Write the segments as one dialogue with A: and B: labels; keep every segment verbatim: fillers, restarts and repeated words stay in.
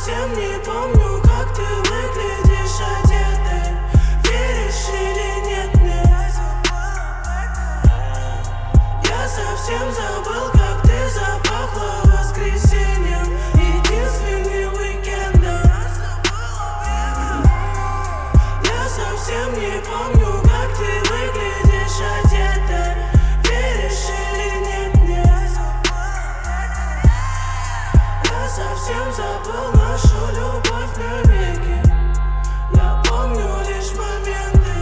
A: совсем не помню, как ты выглядишь одетой. Веришь или нет мне? Я совсем забыл, как ты запахла воскресеньем, единственным уикендом. Я совсем не помню, как ты выглядишь одетой. Веришь или нет мне? Я совсем забыл нашу любовь навеки. Я помню лишь моменты.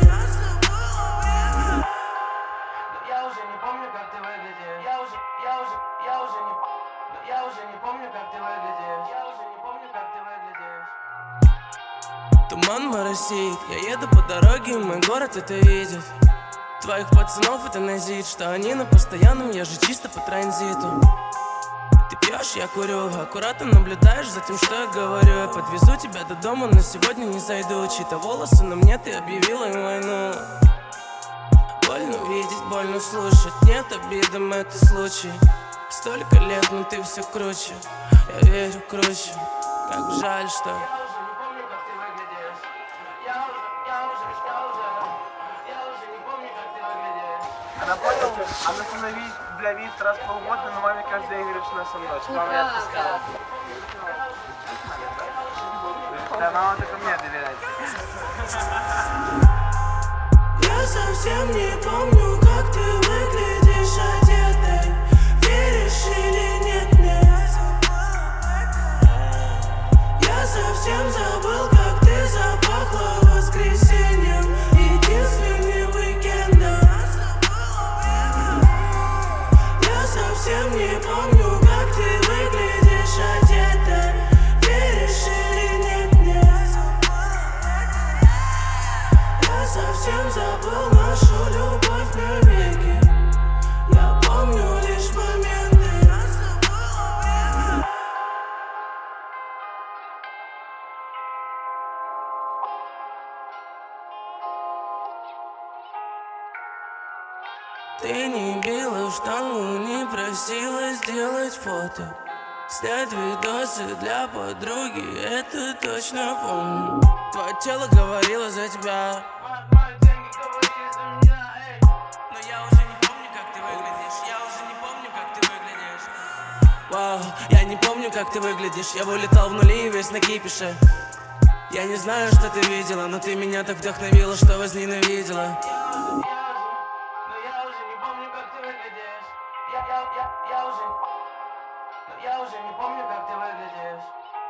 B: Я уже не помню, как ты выглядишь. Я уже, я уже, я уже не, я уже не помню, как ты выглядишь. Я уже не помню, как ты выглядишь.
A: Туман моросит, я еду по дороге, мой город это видит. Твоих пацанов это назит, что они на постоянном, я же чисто по транзиту. Ты пьешь, я курю, аккуратно наблюдаешь за тем, что я говорю. Я подвезу тебя до дома, но сегодня не зайду. Чьи-то волосы на мне, ты объявила им войну. Больно видеть, больно слушать, нет обидам, это случай. Столько лет, но ты все круче, я верю круче. Как жаль, что
B: Я уже не помню, как ты выглядишь. Я уже, я уже, я уже, я уже не помню, как ты выглядишь.
C: Она поняла, она со мной видит, бля, видит раз в полгода, но маме каждый день говорит, что она со мной. Что мама не отпускала. Да, мама только мне доверяет.
A: я совсем не помню, как ты выглядишь одетой. Веришь или нет мне? Я совсем забыл, как ты запахла воскресеньем, единственным уикендом. Я совсем не помню, как ты выглядишь одетой. Веришь или нет мне? Я совсем забыл нашу любовь навеки. Я помню лишь моменты. Ты не била в штангу, не просила сделать фото, снять видосы для подруги, это точно помню. Твое тело говорило за тебя,
B: Мои деньги говорили за меня, эй.
A: но я уже не помню, как ты выглядишь. Я уже не помню, как ты выглядишь. Вау, я не помню, как ты выглядишь. Я вылетал в нули и весь на кипише. Я не знаю, что ты видела, но ты меня так вдохновила, что возненавидела.
B: Но я уже не помню, как ты выглядишь. Я, я, я, я уже, но я уже не помню, как ты выглядишь.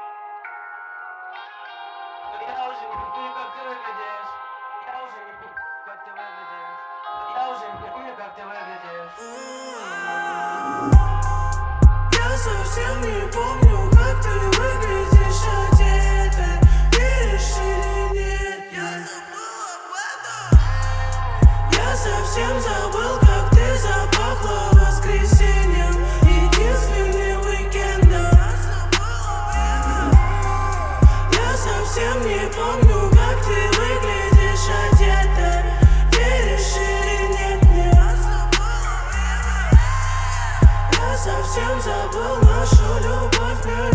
B: Но я уже не помню, как ты выглядишь. Я уже не помню, как ты выглядишь. Но я уже не помню, как ты выглядишь.
A: Я совсем не помню, как ты выглядишь одетой. Веришь или нет? Я забыл об этом. Я совсем забыл, как ты запахла воскресеньем, единственным уикендом. Я совсем не помню, как ты выглядишь одетой. Веришь или нет мне? Я совсем забыл нашу любовь.